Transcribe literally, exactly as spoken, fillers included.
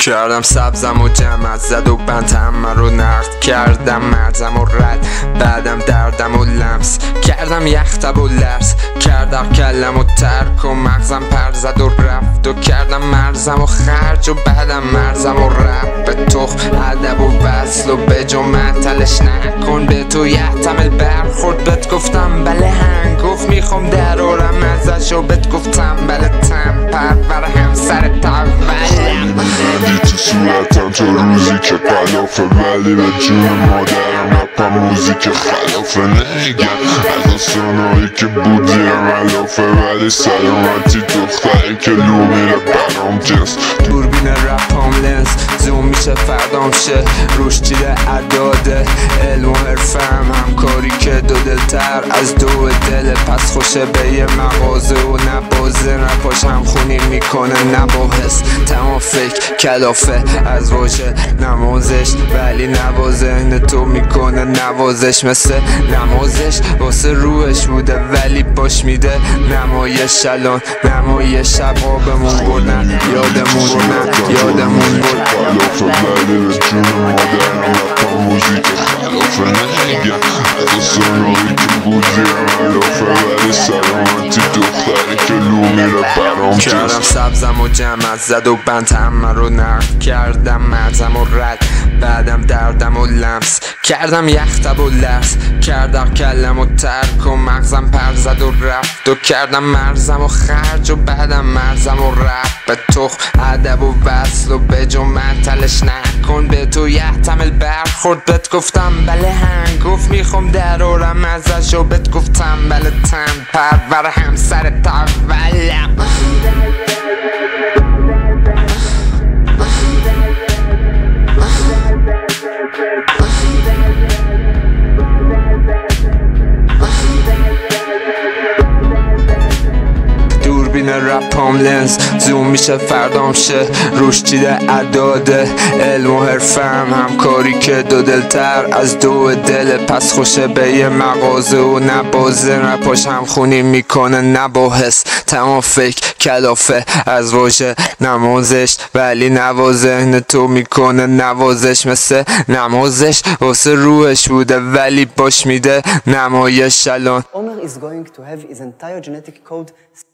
کردم سبزم و جمعت زد و بنتم رو نقد کردم مرزم و رد بعدم دردم و لمس کردم یختب و لرز کردم کلم و ترک و مغزم پر زد و رفت و کردم مرزم و خرج و بعدم مرزم و رفت به تخ ادب و وصل و به جمع تلش نکن به تو یحتمل برخورد بهت گفتم بله هنگ گفت میخوام درارم ازش و بهت گفتم بله تم پرور همسر تولم تو صورتم تا روزی که قلافه ولی به جون مادرم رپم موزیک خلافه نگم از آسانهایی که بودیم علافه ولی سلامتی دختری که لو میره برام جنس دوربین رپام لنز زوم میشه فردام شه روش چیده عداده علم و حرفم همکاری که دو دلتر از دو دل پس خوشه به یه مغازه و نبازه رپاش هم خونی میکنه نباحث تمام فکر کلافه از واژه نمازش ولی نوازه تو میکنه نوازش مثل نمازش واسه روش بوده ولی باش میده نمایش الان نمایش شبابمون بردن یادمون بردن یادمون بردن خلافه ولی به جون مادرم رپم موزیک خلافه نگم از آسانهایی که بودیم علافه ولی سلامتی دختری که لو میره برام جنس کردم سبزم و جمعت زد و بنتم رو نقد کردم مرزم و رد بعدم دردم و لمس کردم یختب و لرز کردم کلم و ترک و مغزم پر زد و رفت و کردم مرزم و خرج و بعدم مرزم و رفت به تخ ادب و وصل و به جمع تلش نکن به تو یحتمل برخورد بهت گفتم بله هنگ گفت میخوام درارم ازش و بهت گفتم بله تن پرور همسر تولم دوربین رپام لنز زوم میشه فردام شه روش چیده عداده علم و حرفم همکاری که دو دلتر از دو دل پس خوشه به یه مغازه و نبازه رپاش هم خونی میکنه نباحث تمام فکر کلافه از واژه نمازش ولی نوازه تو میکنه نوازش مثل نمازش واسه روش بوده ولی باش میده نمایش الان Omer is going to have his entire genetic code